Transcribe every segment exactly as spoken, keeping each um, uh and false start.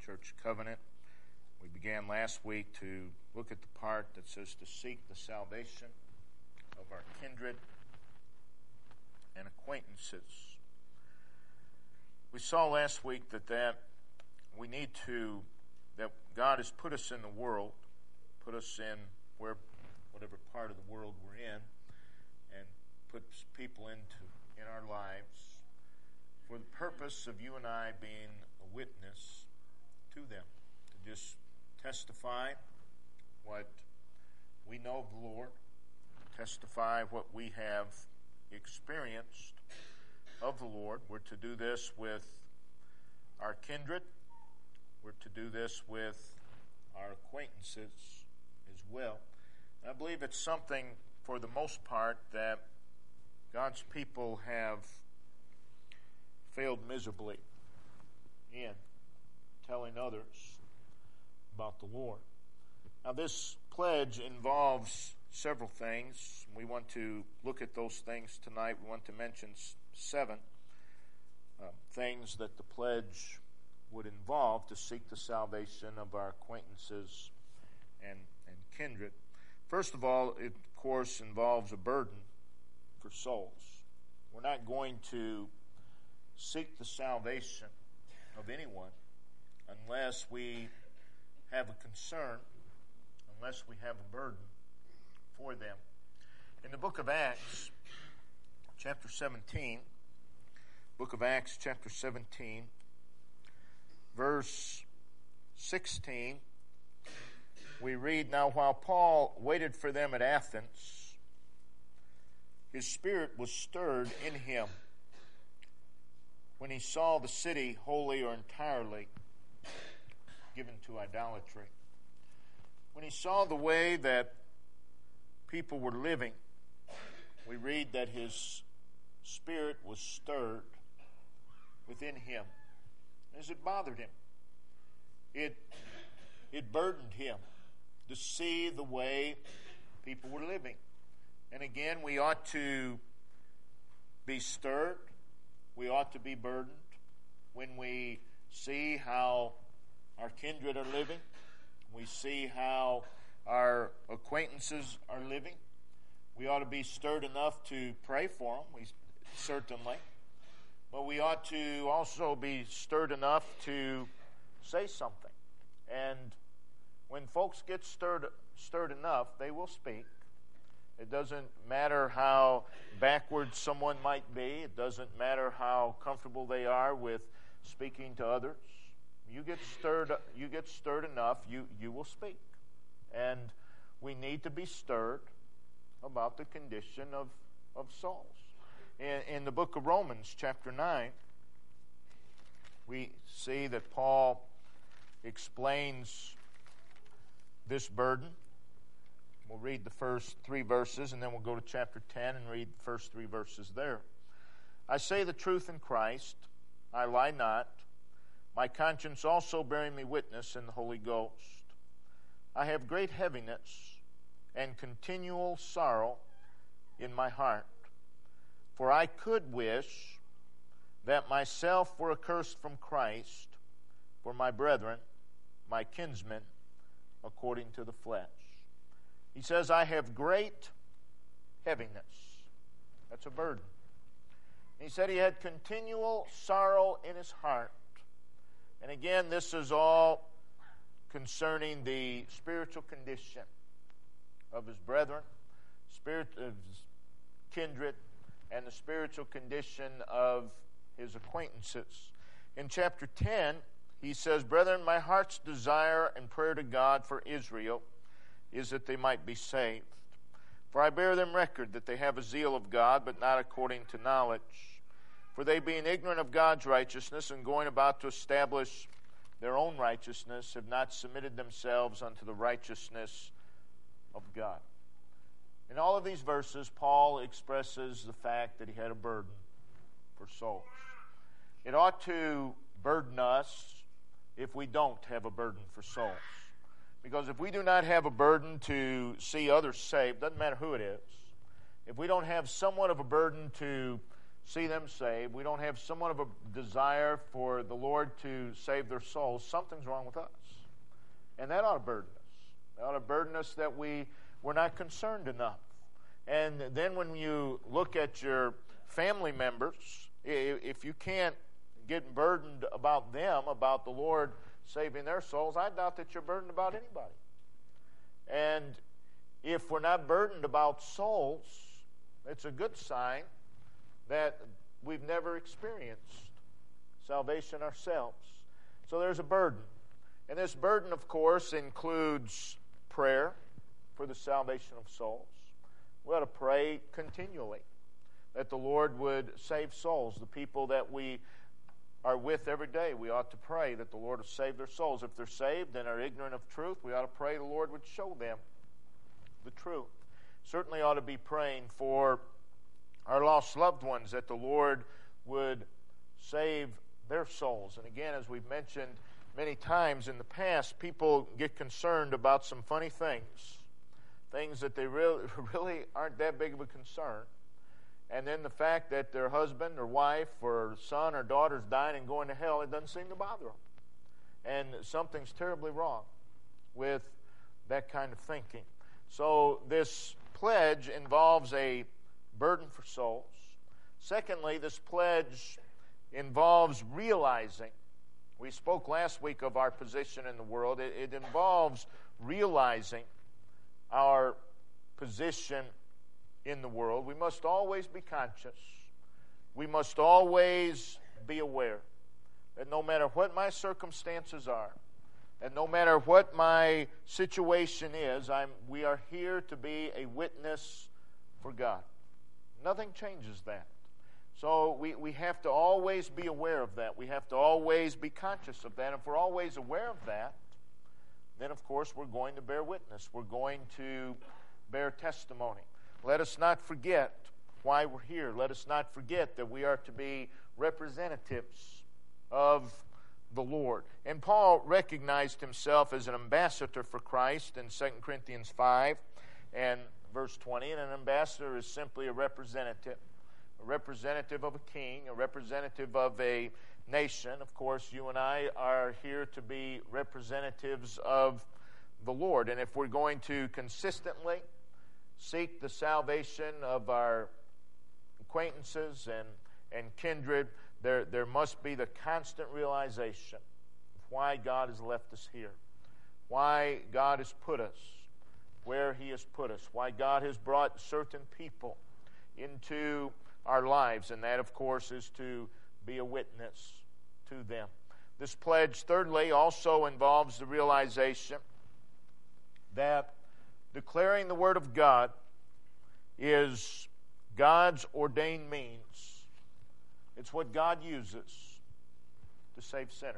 Church Covenant. We began last week to look at the part that says to seek the salvation of our kindred and acquaintances. We saw last week that, that we need to, that God has put us in the world, put us in where, whatever part of the world we're in, and puts people into in our lives for the purpose of you and I being a witness to them, to just testify what we know of the Lord, testify what we have experienced of the Lord. We're to do this with our kindred. We're to do this with our acquaintances as well. And I believe it's something, for the most part, that God's people have failed miserably in telling others about the Lord. Now, this pledge involves several things. We want to look at those things tonight. We want to mention seven uh, things that the pledge would involve to seek the salvation of our acquaintances and, and kindred. First of all, it, of course, involves a burden for souls. We're not going to seek the salvation of anyone unless we have a concern, unless we have a burden for them. In the book of Acts, chapter seventeen, book of Acts, chapter seventeen, verse sixteen, we read, "Now while Paul waited for them at Athens, his spirit was stirred in him when he saw the city wholly or entirely given to idolatry." When he saw the way that people were living, we read that his spirit was stirred within him. As it bothered him, it, it burdened him to see the way people were living. And again, we ought to be stirred. We ought to be burdened when we see how our kindred are living. We see how our acquaintances are living. We ought to be stirred enough to pray for them, we certainly. But we ought to also be stirred enough to say something. And when folks get stirred, stirred enough, they will speak. It doesn't matter how backward someone might be. It doesn't matter how comfortable they are with speaking to others. You get stirred, you get stirred enough, you, you will speak. And we need to be stirred about the condition of, of souls. In, in the book of Romans, chapter nine, we see that Paul explains this burden. We'll read the first three verses, and then we'll go to chapter ten and read the first three verses there. "I say the truth in Christ, I lie not, my conscience also bearing me witness in the Holy Ghost. I have great heaviness and continual sorrow in my heart. For I could wish that myself were accursed from Christ for my brethren, my kinsmen, according to the flesh." He says, I have great heaviness. That's a burden. He said he had continual sorrow in his heart. And again, this is all concerning the spiritual condition of his brethren, spirit of his kindred, and the spiritual condition of his acquaintances. In chapter ten, he says, "Brethren, my heart's desire and prayer to God for Israel is that they might be saved. For I bear them record that they have a zeal of God, but not according to knowledge. For they, being ignorant of God's righteousness and going about to establish their own righteousness, have not submitted themselves unto the righteousness of God." In all of these verses, Paul expresses the fact that he had a burden for souls. It ought to burden us if we don't have a burden for souls. Because if we do not have a burden to see others saved, doesn't matter who it is, if we don't have somewhat of a burden to see them saved, we don't have somewhat of a desire for the Lord to save their souls, something's wrong with us. And that ought to burden us. That ought to burden us that we, we're not concerned enough. And then when you look at your family members, if you can't get burdened about them, about the Lord saving their souls, I doubt that you're burdened about anybody. And if we're not burdened about souls, it's a good sign that we've never experienced salvation ourselves. So there's a burden. And this burden, of course, includes prayer for the salvation of souls. We ought to pray continually that the Lord would save souls. The people that we are with every day, we ought to pray that the Lord will save their souls. If they're saved and are ignorant of truth, we ought to pray the Lord would show them the truth. Certainly ought to be praying for our lost loved ones, that the Lord would save their souls. And again, as we've mentioned many times in the past, people get concerned about some funny things, things that they really, really aren't that big of a concern. And then the fact that their husband or wife or son or daughter's dying and going to hell, it doesn't seem to bother them. And something's terribly wrong with that kind of thinking. So this pledge involves a burden for souls. Secondly, this pledge involves realizing. We spoke last week of our position in the world. It, it involves realizing our position in the world. We must always be conscious. We must always be aware that no matter what my circumstances are, and no matter what my situation is, I'm, we are here to be a witness for God. Nothing changes that. So we, we have to always be aware of that. We have to always be conscious of that. If we're always aware of that, then of course we're going to bear witness. We're going to bear testimony. Let us not forget why we're here. Let us not forget that we are to be representatives of the Lord. And Paul recognized himself as an ambassador for Christ in Second Corinthians five and verse twenty. And an ambassador is simply a representative, a representative of a king, a representative of a nation. Of course, you and I are here to be representatives of the Lord. And if we're going to consistently seek the salvation of our acquaintances and, and kindred, there, there must be the constant realization of why God has left us here, why God has put us where He has put us, why God has brought certain people into our lives, and that, of course, is to be a witness to them. This pledge, thirdly, also involves the realization that declaring the Word of God is God's ordained means. It's what God uses to save sinners.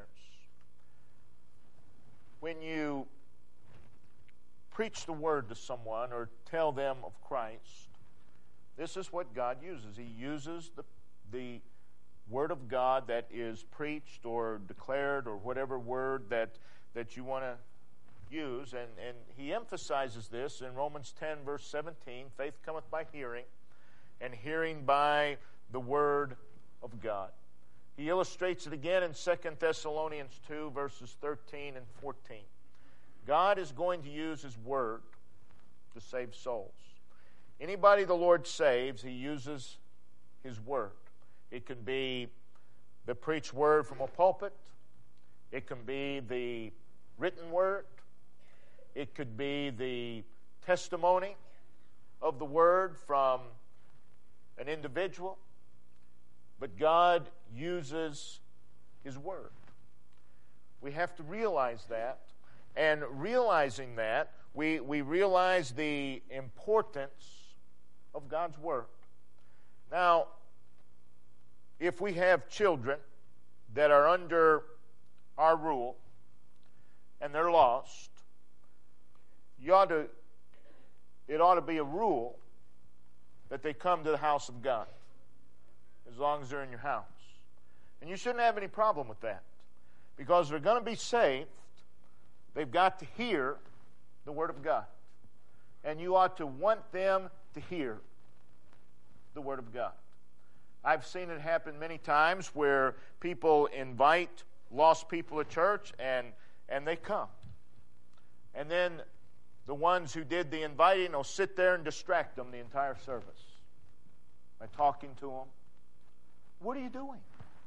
When you preach the Word to someone or tell them of Christ, this is what God uses. He uses the, the Word of God that is preached or declared or whatever word that, that you want to use. And, and he emphasizes this in Romans ten, verse seventeen. Faith cometh by hearing, and hearing by the Word of God. He illustrates it again in Second Thessalonians two, verses thirteen and fourteen. God is going to use His Word to save souls. Anybody the Lord saves, He uses His Word. It can be the preached word from a pulpit. It can be the written word. It could be the testimony of the Word from an individual. But God uses His Word. We have to realize that. And realizing that, we, we realize the importance of God's Word. Now, if we have children that are under our rule and they're lost, you ought to, it ought to be a rule that they come to the house of God as long as they're in your house. And you shouldn't have any problem with that, because they're going to be saved. They've got to hear the Word of God. And you ought to want them to hear the Word of God. I've seen it happen many times where people invite lost people to church and, and they come. And then the ones who did the inviting will sit there and distract them the entire service by talking to them. What are you doing?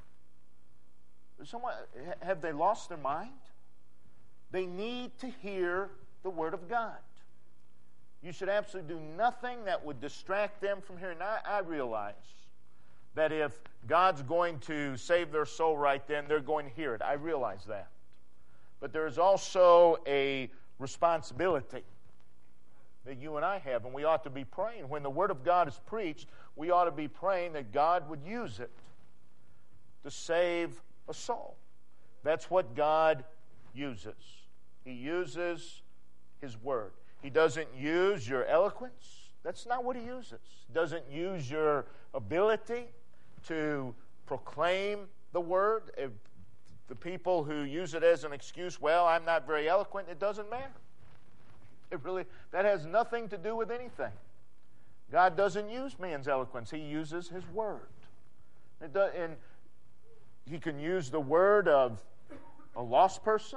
Someone, have they lost their mind? They need to hear the Word of God. You should absolutely do nothing that would distract them from hearing. I, I realize that if God's going to save their soul right then, they're going to hear it. I realize that. But there is also a responsibility that you and I have, and we ought to be praying. When the Word of God is preached, we ought to be praying that God would use it to save a soul. That's what God uses. He uses His Word. He doesn't use your eloquence. That's not what He uses. He doesn't use your ability to proclaim the Word. If the people who use it as an excuse, well, I'm not very eloquent, it doesn't matter. It really, that has nothing to do with anything. God doesn't use man's eloquence. He uses His Word. It does, and He can use the word of a lost person.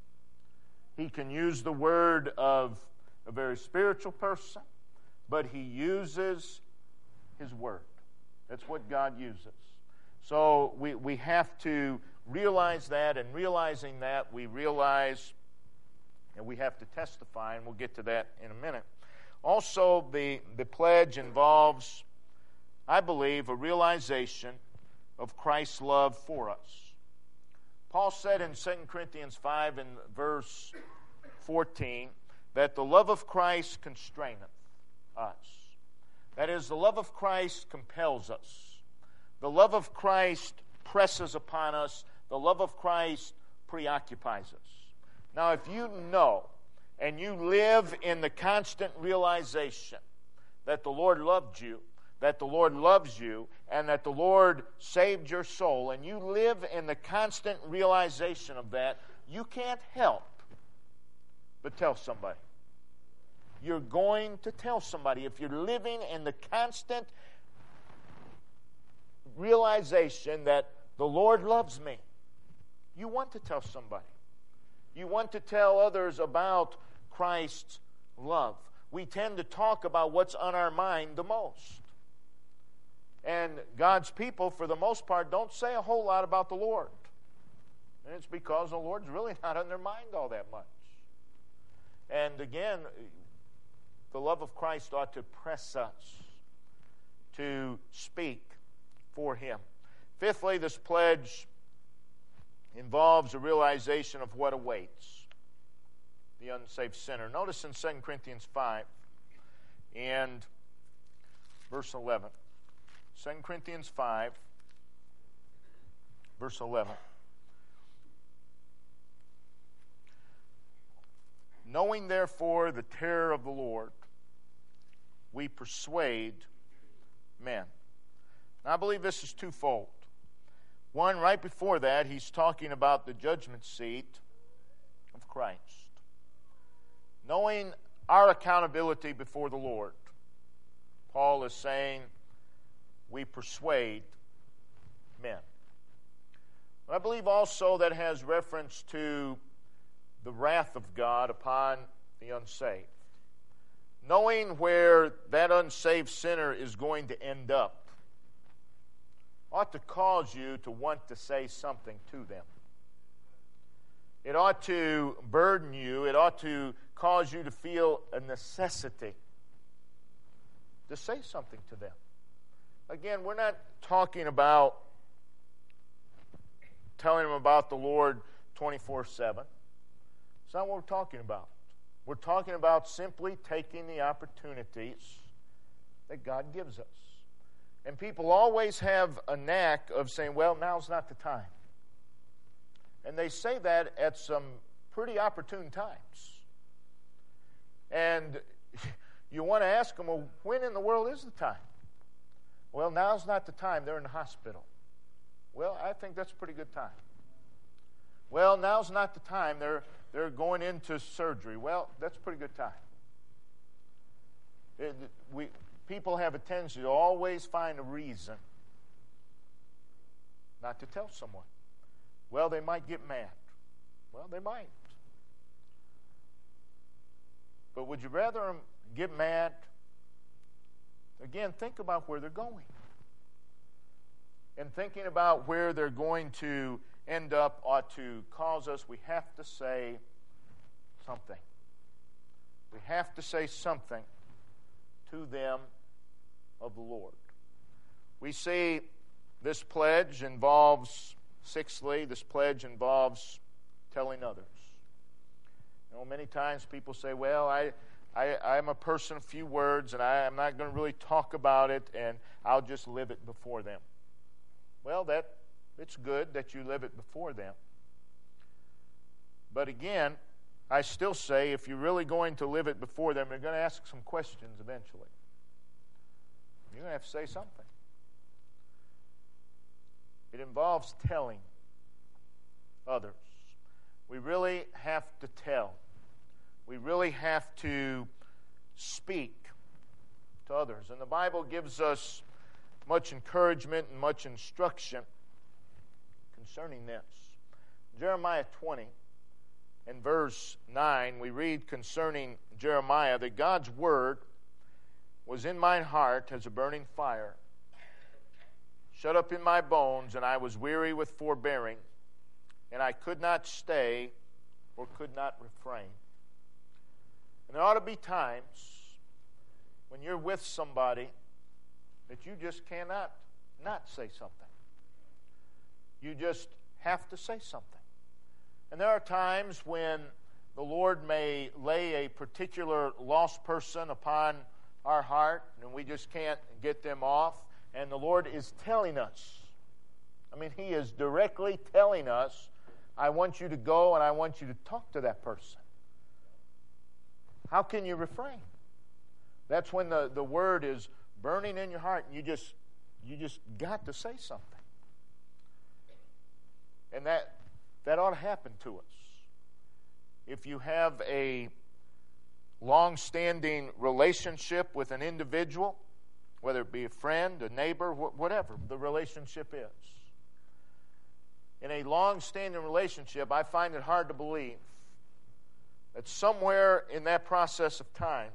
He can use the word of a very spiritual person. But He uses His Word. That's what God uses. So we, we have to realize that, and realizing that, we realize that we have to testify, and we'll get to that in a minute. Also, the, the pledge involves, I believe, a realization of Christ's love for us. Paul said in Second Corinthians five and verse fourteen that the love of Christ constraineth us. That is, the love of Christ compels us. The love of Christ presses upon us. The love of Christ preoccupies us. Now, if you know and you live in the constant realization that the Lord loved you, that the Lord loves you, and that the Lord saved your soul, and you live in the constant realization of that, you can't help but tell somebody. You're going to tell somebody. If you're living in the constant realization that the Lord loves me, you want to tell somebody. You want to tell others about Christ's love. We tend to talk about what's on our mind the most. And God's people, for the most part, don't say a whole lot about the Lord. And it's because the Lord's really not on their mind all that much. And again, the love of Christ ought to press us to speak for Him. Fifthly, this pledge involves a realization of what awaits the unsaved sinner. Notice in Second Corinthians five and verse eleven. Second Corinthians five, verse eleven. Knowing therefore the terror of the Lord, we persuade men. Now, I believe this is twofold. One, right before that, he's talking about the judgment seat of Christ. Knowing our accountability before the Lord, Paul is saying, we persuade men. But I believe also that has reference to the wrath of God upon the unsaved. Knowing where that unsaved sinner is going to end up ought to cause you to want to say something to them. It ought to burden you. It ought to cause you to feel a necessity to say something to them. Again, we're not talking about telling them about the Lord twenty-four seven. It's not what we're talking about. We're talking about simply taking the opportunities that God gives us. And people always have a knack of saying, well, now's not the time. And they say that at some pretty opportune times. And you want to ask them, well, when in the world is the time? Well, now's not the time. They're in the hospital. Well, I think that's a pretty good time. Well, now's not the time. They're, they're going into surgery. Well, that's a pretty good time. It, we... People have a tendency to always find a reason not to tell someone? Well, they might get mad. Well, they might. But would you rather them get mad? Again, think about where they're going. And thinking about where they're going to end up ought to cause us, we have to say something. We have to say something to them of the Lord. We see this pledge involves, sixthly, this pledge involves telling others. You know, many times people say, well, I, I, I'm a person of few words, and I, I'm not going to really talk about it, and I'll just live it before them. Well, that it's good that you live it before them. But again, I still say if you're really going to live it before them, you're going to ask some questions eventually. You're going to have to say something. It involves telling others. We really have to tell. We really have to speak to others. And the Bible gives us much encouragement and much instruction concerning this. Jeremiah twenty and verse nine, we read concerning Jeremiah that God's word was in mine heart as a burning fire, shut up in my bones, and I was weary with forbearing, and I could not stay or could not refrain. And there ought to be times when you're with somebody that you just cannot not say something. You just have to say something. And there are times when the Lord may lay a particular lost person upon our heart, and we just can't get them off. And the Lord is telling us, I mean, He is directly telling us, I want you to go and I want you to talk to that person. How can you refrain? That's when the, the word is burning in your heart, and you just you just got to say something. And that that ought to happen to us. If you have a long-standing relationship with an individual, whether it be a friend, a neighbor, whatever the relationship is. In a long-standing relationship, I find it hard to believe that somewhere in that process of time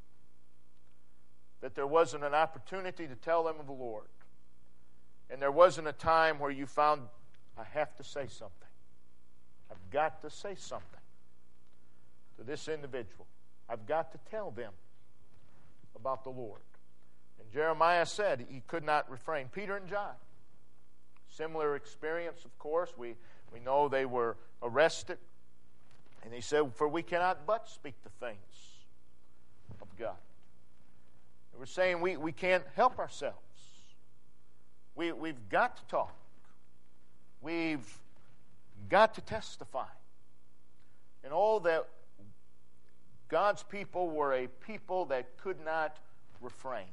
that there wasn't an opportunity to tell them of the Lord. And there wasn't a time where you found, I have to say something. I've got to say something to this individual. I've got to tell them about the Lord. And Jeremiah said he could not refrain. Peter and John, similar experience, of course. We, we know they were arrested. And he said, for we cannot but speak the things of God. And we're saying we, we can't help ourselves. We, we've got to talk. We've got to testify. And all that God's people were a people that could not refrain.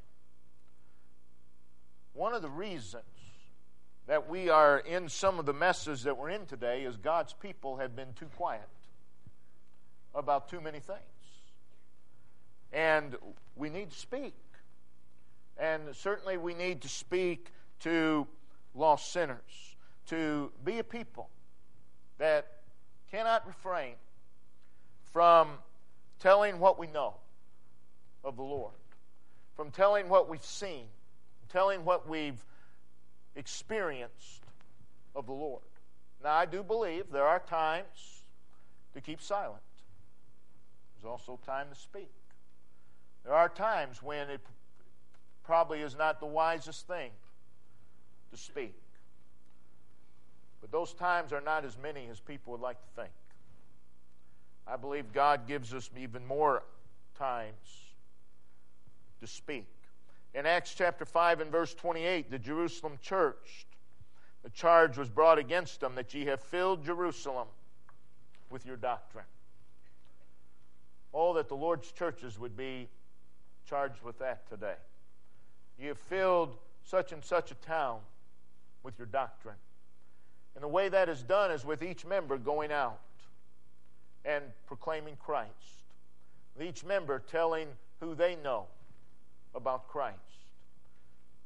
One of the reasons that we are in some of the messes that we're in today is God's people have been too quiet about too many things. And we need to speak. And certainly we need to speak to lost sinners, to be a people that cannot refrain from telling what we know of the Lord, from telling what we've seen, telling what we've experienced of the Lord. Now, I do believe there are times to keep silent. There's also time to speak. There are times when it probably is not the wisest thing to speak. But those times are not as many as people would like to think. I believe God gives us even more times to speak. In Acts chapter five and verse twenty-eight, the Jerusalem church, the charge was brought against them that ye have filled Jerusalem with your doctrine. Oh, that the Lord's churches would be charged with that today. You have filled such and such a town with your doctrine. And the way that is done is with each member going out and proclaiming Christ. With each member telling who they know about Christ.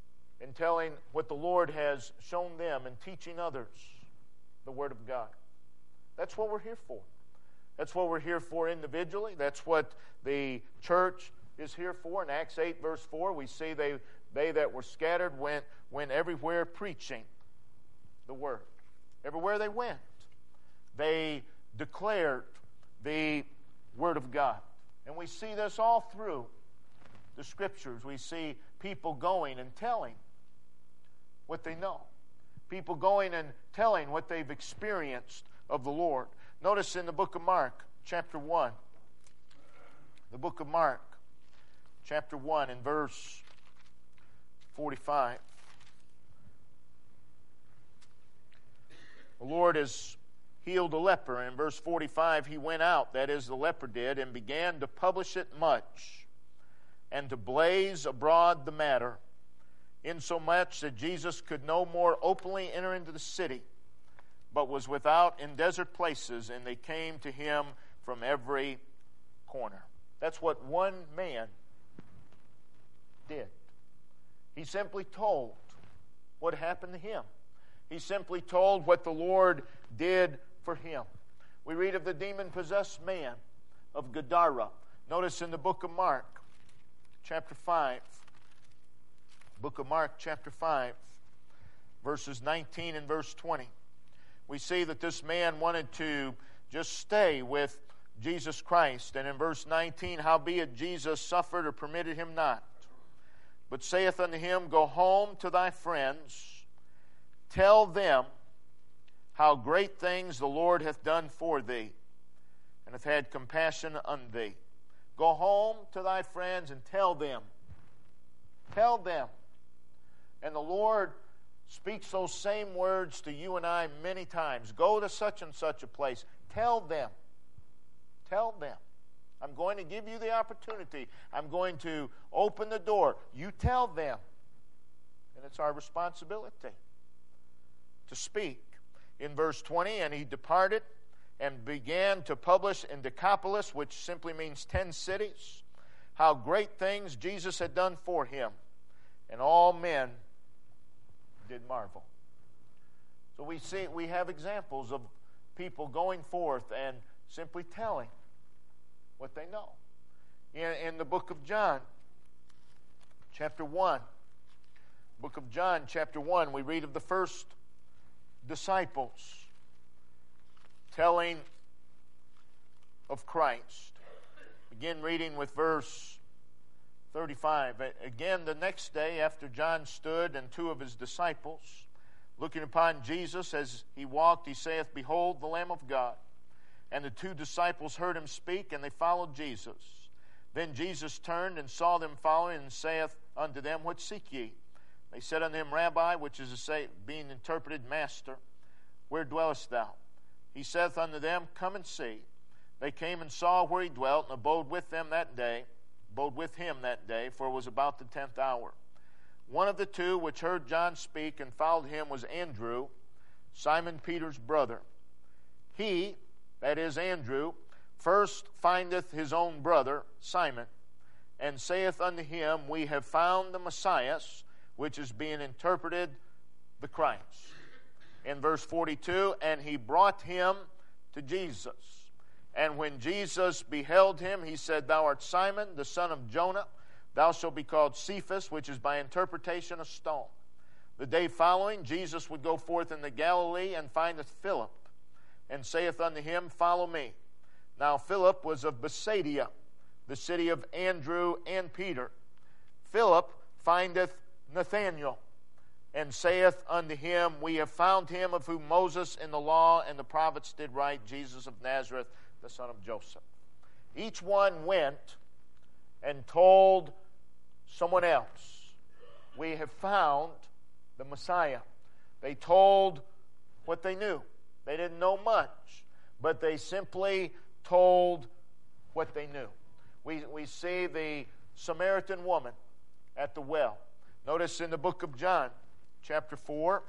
in telling what the Lord has shown them and teaching others the Word of God. That's what we're here for. That's what we're here for individually. That's what the church is here for. In Acts eight, verse four, we see they, they that were scattered went, went everywhere preaching the Word. Everywhere they went, they declared the Word of God. And we see this all through the Scriptures. We see people going and telling what they know. People going and telling what they've experienced of the Lord. Notice in the book of Mark, chapter one. The book of Mark, chapter one, in verse forty-five. The Lord has healed a leper. In verse forty-five, he went out, that is, the leper did, and began to publish it much, and to blaze abroad the matter, insomuch that Jesus could no more openly enter into the city, but was without in desert places, and they came to him from every corner. That's what one man did. He simply told what happened to him. He simply told what the Lord did for him. We read of the demon-possessed man of Gadara. Notice in the book of Mark, chapter five. Book of Mark, chapter five, verses nineteen and verse twenty. We see that this man wanted to just stay with Jesus Christ. And in verse nineteen, howbeit Jesus suffered or permitted him not, but saith unto him, Go home to thy friends, tell them how great things the Lord hath done for thee, and hath had compassion on thee. Go home to thy friends and tell them. Tell them. And the Lord speaks those same words to you and I many times. Go to such and such a place. Tell them. Tell them. I'm going to give you the opportunity. I'm going to open the door. You tell them. And it's our responsibility to speak. In verse twenty, and he departed and began to publish in Decapolis, which simply means ten cities, how great things Jesus had done for him. And all men did marvel. So we see, we have examples of people going forth and simply telling what they know. In, in the book of John, chapter one, book of John, chapter one, we read of the first disciples telling of Christ. Begin reading with verse thirty-five. Again, the next day after John stood and two of his disciples, looking upon Jesus as he walked, he saith, Behold the Lamb of God. And the two disciples heard him speak, and they followed Jesus. Then Jesus turned and saw them following, and saith unto them, What seek ye? They said unto him, Rabbi, which is to say, being interpreted, Master, where dwellest thou? He saith unto them, Come and see. They came and saw where he dwelt, and abode with them that day, abode with him that day, for it was about the tenth hour. One of the two which heard John speak and followed him was Andrew, Simon Peter's brother. He, that is Andrew, first findeth his own brother, Simon, and saith unto him, We have found the Messiah, which is being interpreted, the Christ. In verse forty-two, and he brought him to Jesus. And when Jesus beheld him, he said, Thou art Simon, the son of Jonah. Thou shalt be called Cephas, which is by interpretation a stone. The day following, Jesus would go forth into Galilee, and findeth Philip, and saith unto him, Follow me. Now Philip was of Bethsaida, the city of Andrew and Peter. Philip findeth Nathanael, and saith unto him, We have found him of whom Moses in the law and the prophets did write, Jesus of Nazareth, the son of Joseph. Each one went and told someone else, We have found the Messiah. They told what they knew. They didn't know much, but they simply told what they knew. We, we see the Samaritan woman at the well. Notice in the book of John, chapter four,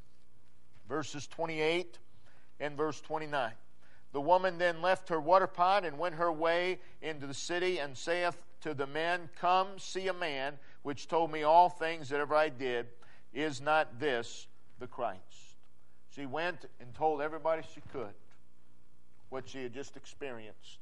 verses twenty-eight and verse twenty-nine. The woman then left her water pot and went her way into the city, and saith to the men, Come, see a man which told me all things that ever I did. Is not this the Christ? She went and told everybody she could what she had just experienced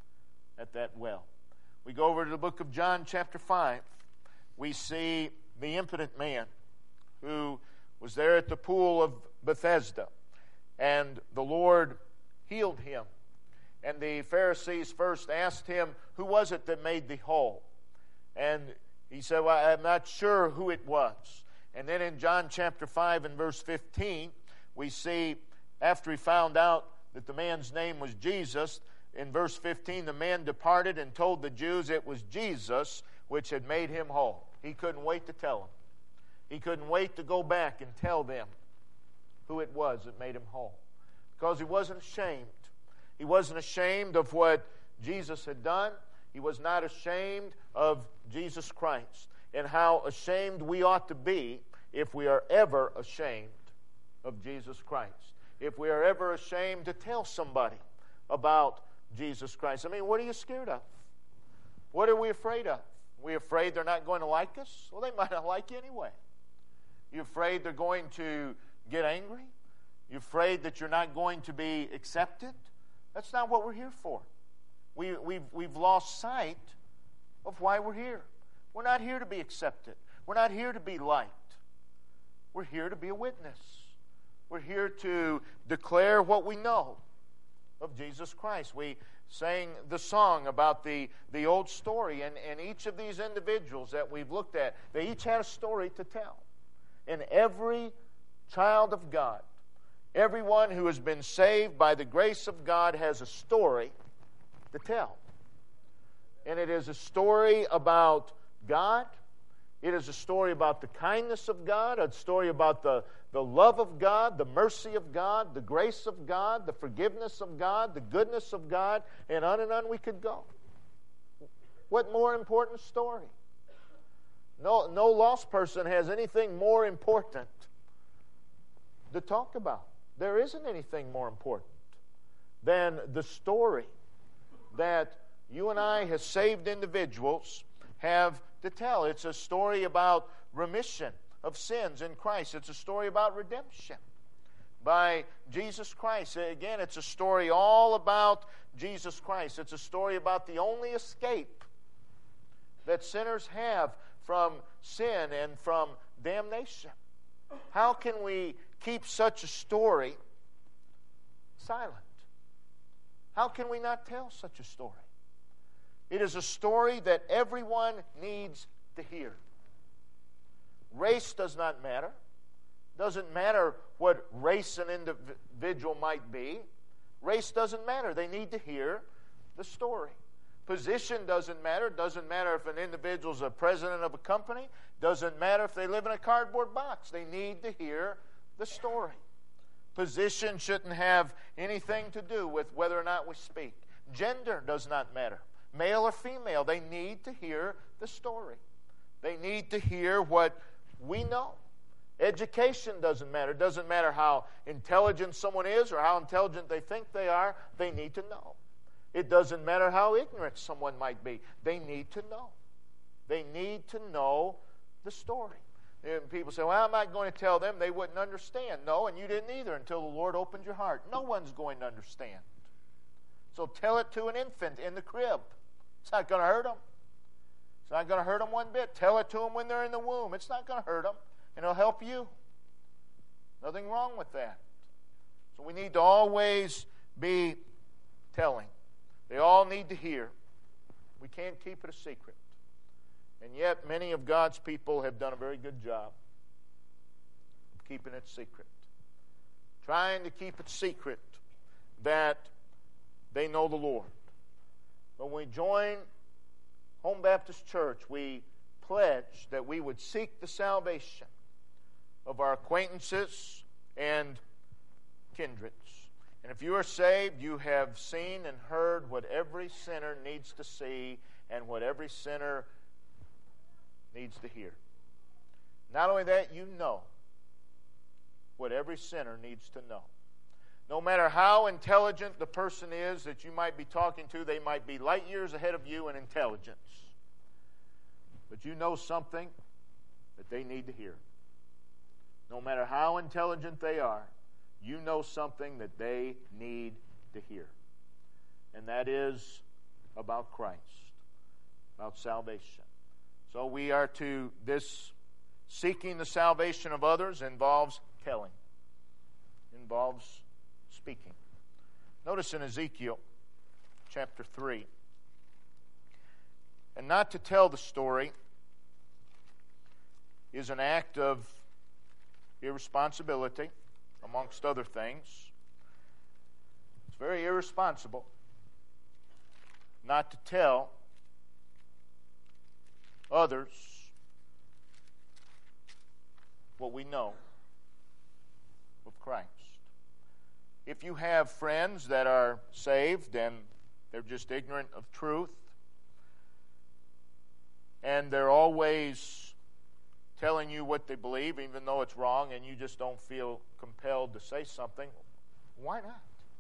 at that well. We go over to the book of John chapter five. We see the impotent man who was there at the pool of Bethesda, and the Lord healed him. And the Pharisees first asked him, who was it that made thee whole? And he said, well, I'm not sure who it was. And then in John chapter five and verse fifteen, we see after he found out that the man's name was Jesus, in verse fifteen, the man departed and told the Jews it was Jesus which had made him whole. He couldn't wait to tell them. He couldn't wait to go back and tell them who it was that made him whole. Because he wasn't ashamed. He wasn't ashamed of what Jesus had done. He was not ashamed of Jesus Christ. And how ashamed we ought to be if we are ever ashamed of Jesus Christ. If we are ever ashamed to tell somebody about Jesus Christ. I mean, what are you scared of? What are we afraid of? Are we afraid they're not going to like us? Well, they might not like you anyway. You afraid they're going to get angry? You afraid that you're not going to be accepted? That's not what we're here for. We, we've, we've lost sight of why we're here. We're not here to be accepted. We're not here to be liked. We're here to be a witness. We're here to declare what we know of Jesus Christ. We sang the song about the, the old story, and, and each of these individuals that we've looked at, they each had a story to tell. And every child of God, everyone who has been saved by the grace of God has a story to tell. And it is a story about God. It is a story about the kindness of God, a story about the, the love of God, the mercy of God, the grace of God, the forgiveness of God, the goodness of God, and on and on we could go. What more important story? No, no lost person has anything more important to talk about. There isn't anything more important than the story that you and I, as saved individuals, have to tell. It's a story about remission of sins in Christ. It's a story about redemption by Jesus Christ. Again, it's a story all about Jesus Christ. It's a story about the only escape that sinners have from sin and from damnation. How can we keep such a story silent? How can we not tell such a story? It is a story that everyone needs to hear. Race does not matter. Doesn't matter what race an individual might be. Race doesn't matter. They need to hear the story. Position doesn't matter. Doesn't matter if an individual is a president of a company. Doesn't matter if they live in a cardboard box. They need to hear the story. Position shouldn't have anything to do with whether or not we speak. Gender does not matter. Male or female, they need to hear the story. They need to hear what we know. Education doesn't matter. It doesn't matter how intelligent someone is or how intelligent they think they are. They need to know. It doesn't matter how ignorant someone might be. They need to know. They need to know the story. And people say, well, I'm not going to tell them. They wouldn't understand. No, and you didn't either until the Lord opened your heart. No one's going to understand. So tell it to an infant in the crib. It's not going to hurt them. It's not going to hurt them one bit. Tell it to them when they're in the womb. It's not going to hurt them, and it'll help you. Nothing wrong with that. So we need to always be telling. They all need to hear. We can't keep it a secret. And yet many of God's people have done a very good job of keeping it secret. Trying to keep it secret that they know the Lord. When we join Home Baptist Church, we pledge that we would seek the salvation of our acquaintances and kindreds. And if you are saved, you have seen and heard what every sinner needs to see and what every sinner needs to hear. Not only that, you know what every sinner needs to know. No matter how intelligent the person is that you might be talking to, they might be light years ahead of you in intelligence. But you know something that they need to hear. no matter how intelligent they are, you know something that they need to hear. And that is about Christ, about salvation. So we are to, this seeking the salvation of others involves telling, involves speaking. Notice in Ezekiel chapter three, and not to tell the story is an act of irresponsibility, amongst other things. It's very irresponsible not to tell others what we know of Christ. If you have friends that are saved and they're just ignorant of truth, and they're always telling you what they believe, even though it's wrong, and you just don't feel compelled to say something, why not?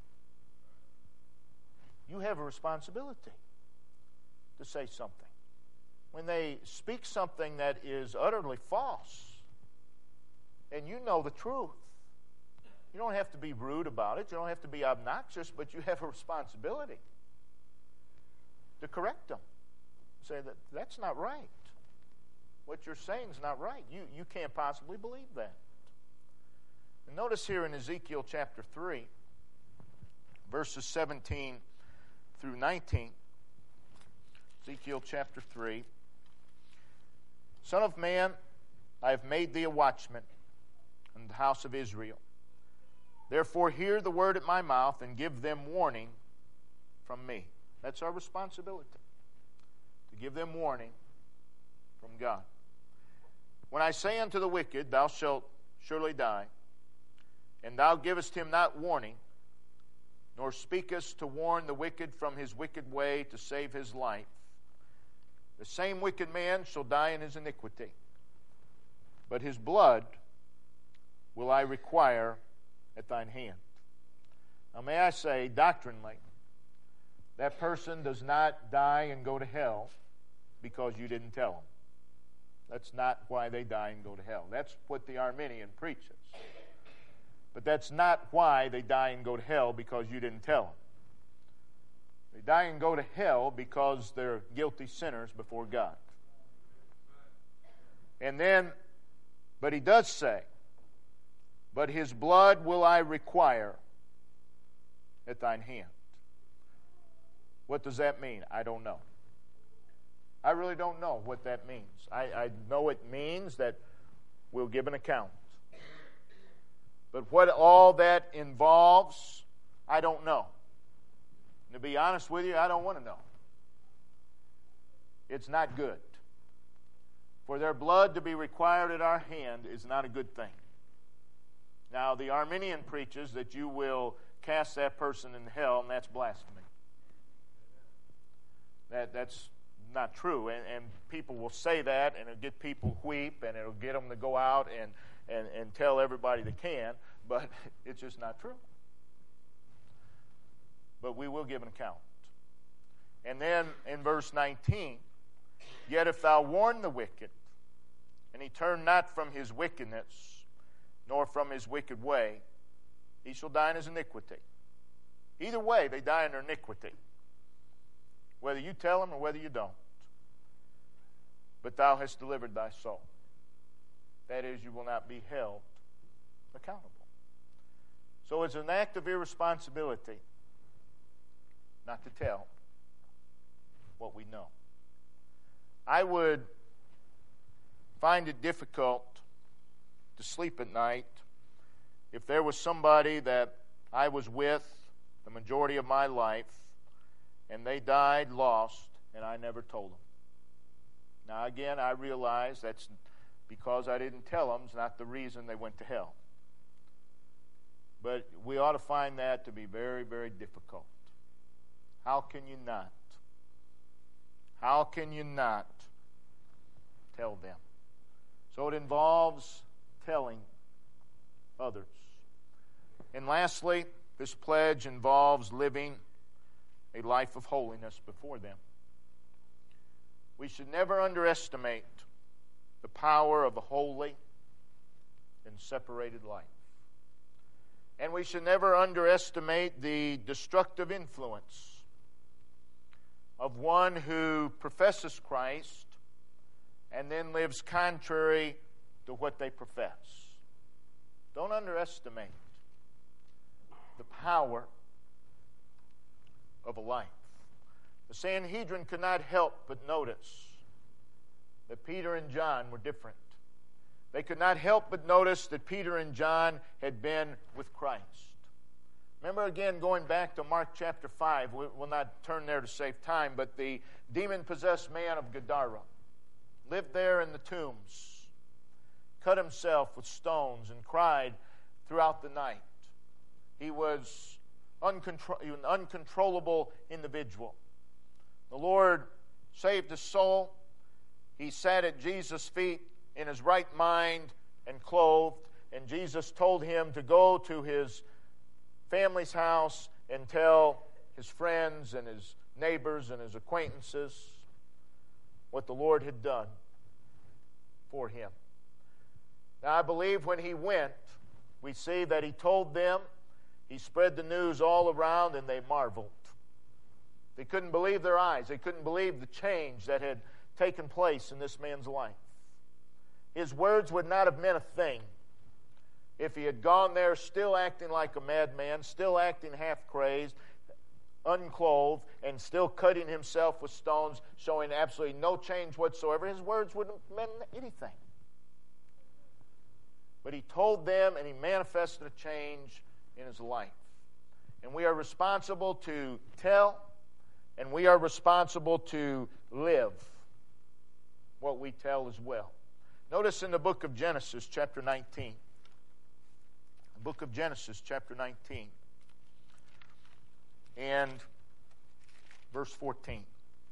You have a responsibility to say something. When they speak something that is utterly false, and you know the truth, you don't have to be rude about it, you don't have to be obnoxious, but you have a responsibility to correct them. Say that that's not right. What you're saying is not right. You, you can't possibly believe that. And notice here in Ezekiel chapter three, verses seventeen through nineteen. Ezekiel chapter three. Son of man, I have made thee a watchman in the house of Israel. Therefore hear the word at my mouth and give them warning from me. That's our responsibility, to give them warning from God. When I say unto the wicked, thou shalt surely die, and thou givest him not warning, nor speakest to warn the wicked from his wicked way to save his life, the same wicked man shall die in his iniquity, but his blood will I require at thine hand. Now may I say, doctrinally, that person does not die and go to hell because you didn't tell them. That's not why they die and go to hell. That's what the Arminian preaches. But that's not why they die and go to hell, because you didn't tell them. They die and go to hell because they're guilty sinners before God. And then, but he does say, but his blood will I require at thine hand. What does that mean? I don't know. I really don't know what that means. I, I know it means that we'll give an account. But what all that involves, I don't know. And to be honest with you, I don't want to know. It's not good. For their blood to be required at our hand is not a good thing. Now, the Arminian preaches that you will cast that person in hell, and that's blasphemy. That, that's not true. And, and people will say that, and it'll get people weep, and it'll get them to go out and, and, and tell everybody they can, but it's just not true. But we will give an account. And then in verse nineteen, yet if thou warn the wicked, and he turn not from his wickedness, nor from his wicked way, he shall die in his iniquity. Either way, they die in their iniquity, whether you tell them or whether you don't. But thou hast delivered thy soul. That is, you will not be held accountable. So it's an act of irresponsibility not to tell what we know. I would find it difficult to sleep at night if there was somebody that I was with the majority of my life and they died lost and I never told them. Now again, I realize that's because I didn't tell them is not the reason they went to hell. But we ought to find that to be very, very difficult. How can you not? How can you not tell them? So it involves telling others. And lastly, this pledge involves living a life of holiness before them. We should never underestimate the power of a holy in separated life. And we should never underestimate the destructive influence of one who professes Christ and then lives contrary to what they profess. Don't underestimate the power of a life. The Sanhedrin could not help but notice that Peter and John were different. They could not help but notice that Peter and John had been with Christ. Remember again, going back to Mark chapter five, we will not turn there to save time, but the demon-possessed man of Gadara lived there in the tombs, cut himself with stones, and cried throughout the night. He was uncontro- an uncontrollable individual. The Lord saved his soul. He sat at Jesus' feet in his right mind and clothed, and Jesus told him to go to his family's house and tell his friends and his neighbors and his acquaintances what the Lord had done for him. Now, I believe when he went, we see that he told them, he spread the news all around, and they marveled. They couldn't believe their eyes. They couldn't believe the change that had taken place in this man's life. His words would not have meant a thing if he had gone there still acting like a madman, still acting half-crazed, unclothed, and still cutting himself with stones, showing absolutely no change whatsoever. His words wouldn't have meant anything. But he told them, and he manifested a change in his life. And we are responsible to tell, and we are responsible to live what we tell as well. Notice in the book of Genesis, chapter nineteen. The book of Genesis, chapter nineteen. And verse fourteen.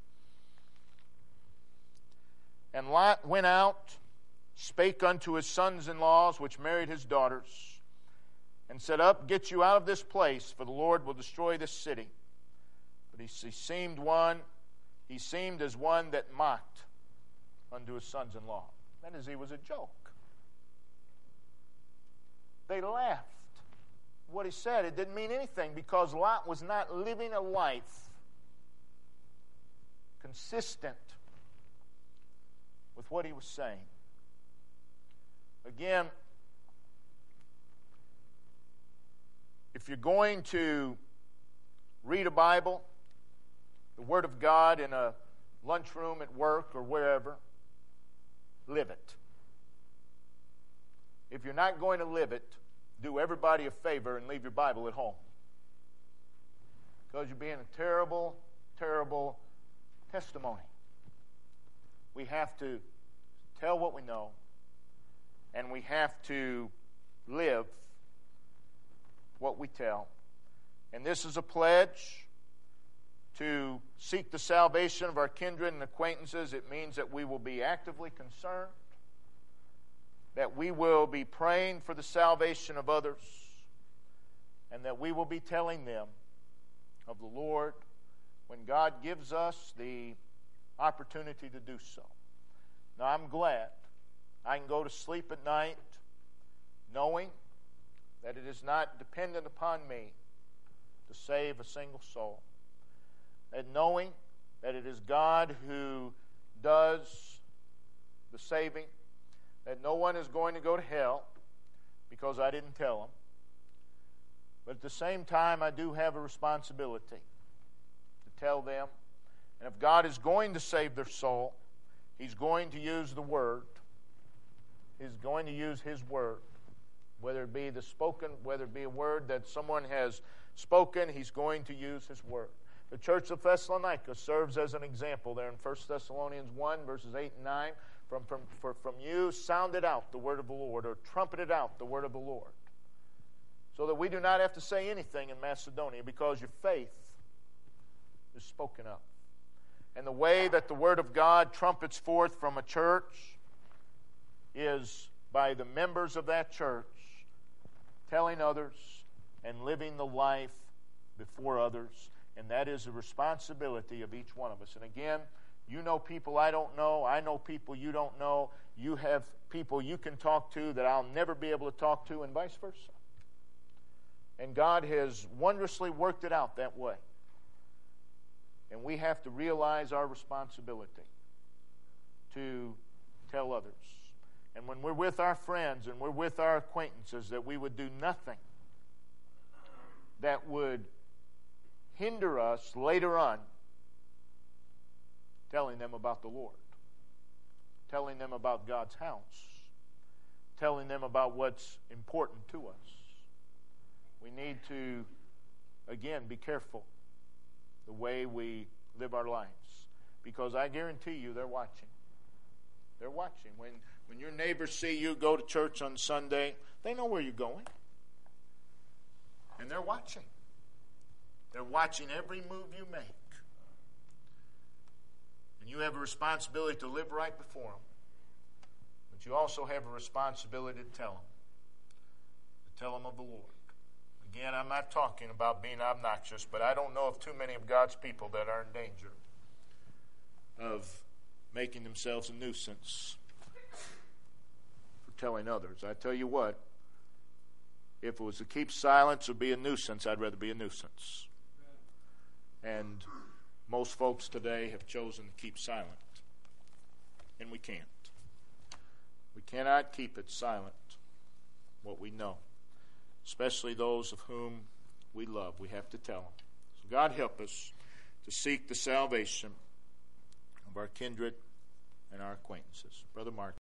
And Lot went out, spake unto his sons-in-laws, which married his daughters, and said, Up, get you out of this place, for the Lord will destroy this city. But he, he seemed one, he seemed as one that mocked unto his sons-in-law. That is, he was a joke. They laughed. What he said, it didn't mean anything, because Lot was not living a life consistent with what he was saying. Again, if you're going to read a Bible, the Word of God, in a lunchroom at work or wherever, live it. If you're not going to live it, do everybody a favor and leave your Bible at home. Because you're being a terrible, terrible testimony. We have to tell what we know, and we have to live what we tell. And this is a pledge to seek the salvation of our kindred and acquaintances. It means that we will be actively concerned, that we will be praying for the salvation of others, and that we will be telling them of the Lord when God gives us the opportunity to do so. Now, I'm glad I can go to sleep at night knowing that it is not dependent upon me to save a single soul. And knowing that it is God who does the saving, that no one is going to go to hell because I didn't tell them. But at the same time, I do have a responsibility to tell them. And if God is going to save their soul, He's going to use the Word. He's going to use His Word. Whether it be the spoken, whether it be a word that someone has spoken, He's going to use His Word. The church of Thessalonica serves as an example there in First Thessalonians one, verses eight and nine. From, from, for, from you sounded out the word of the Lord, or trumpeted out the word of the Lord. So that we do not have to say anything in Macedonia, because your faith is spoken of. And the way that the word of God trumpets forth from a church is by the members of that church telling others and living the life before others. And that is a responsibility of each one of us. And again, You know people I don't know. I know people you don't know. You have people you can talk to that I'll never be able to talk to, and vice versa. And God has wondrously worked it out that way. And we have to realize our responsibility to tell others. And when we're with our friends and we're with our acquaintances, that we would do nothing that would hinder us later on telling them about the Lord, telling them about God's house, telling them about what's important to us. We need to, again, be careful the way we live our lives, because I guarantee you they're watching. They're watching. When, when your neighbors see you go to church on Sunday, they know where you're going. And they're watching. They're watching every move you make. And you have a responsibility to live right before them. But you also have a responsibility to tell them. To tell them of the Lord. Again, I'm not talking about being obnoxious, but I don't know of too many of God's people that are in danger of making themselves a nuisance for telling others. I tell you what, if it was to keep silence or be a nuisance, I'd rather be a nuisance. And most folks today have chosen to keep silent. And we can't. We cannot keep it silent, what we know. Especially those of whom we love. We have to tell them. So God help us to seek the salvation of our kindred and our acquaintances. Brother Mark.